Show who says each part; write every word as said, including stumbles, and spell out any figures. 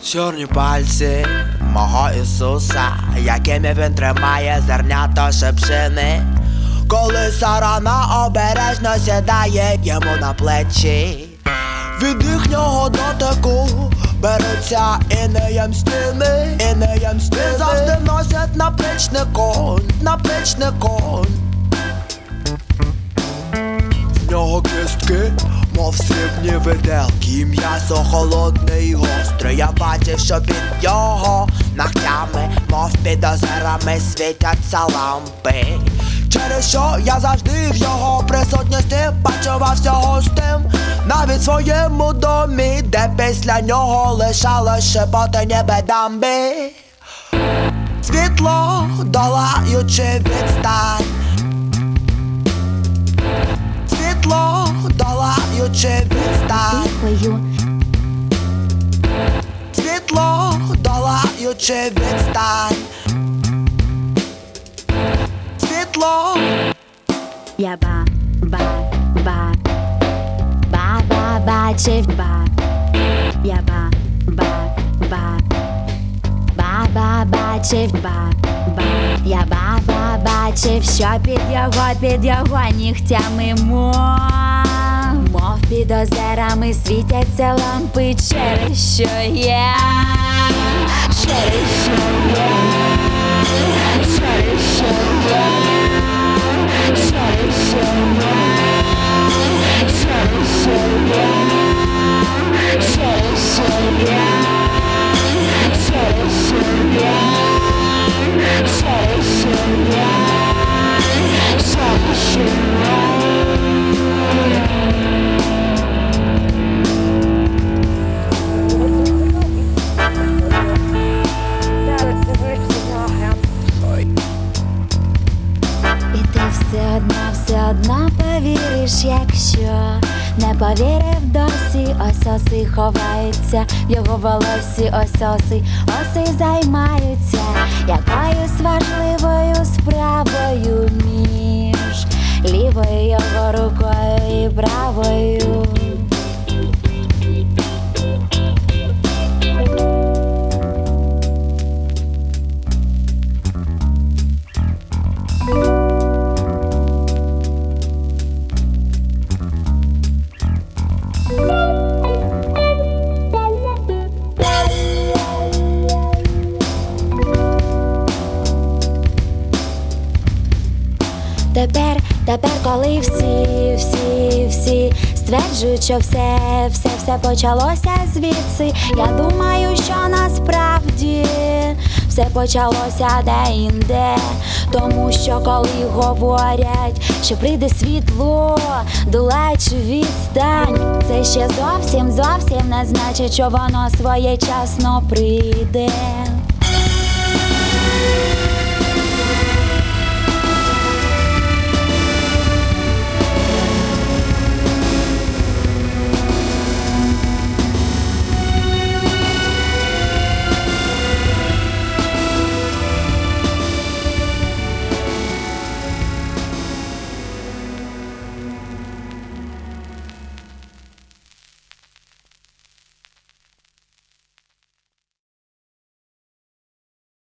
Speaker 1: Чорні пальці мого Ісуса, якими він тримає зернята шипшини. Коли сарана обережно сідає йому на плечі, від їхнього дотику беруться інеєм стіни, інеєм стіни. Завжди носять наплічникон, наплічникон. В нього кістки, мов срібні виделки, м'ясо холодне і гостре. Я бачив, що під його ногтями, мов під озерами, світяться лампи. Через що я завжди в його присутності бачила всього з тим, навіть в своєму домі, де після нього лишалось шепотання бедамби. Світло, долаючи відстань, світло, долаючи відстань, світло, долаючи відстань, світло.
Speaker 2: Я ба, ба, ба, ба, ба, бачив ба. Я ба, ба, ба, ба, ба, бачив ба, ба. Я ба, ба, бачив, що під його, під його нігтями мов, мов під озерами світяться лампи, через що я, через що я, через що я, через що я, через що я, через що я, через що я, через що я, через що я. І ти все одно, все одно повіриш, якщо не повірив досі. Ососи ховаються в його волосі, ососи, оси займаються якоюсь важливою справою між лівою його рукою і правою. Тепер, тепер, коли всі, всі, всі стверджують, що все, все, все почалося звідси, я думаю, що насправді все почалося де-інде. Тому що коли говорять, що прийде світло, долаючи відстань, це ще зовсім, зовсім не значить, що воно своєчасно прийде.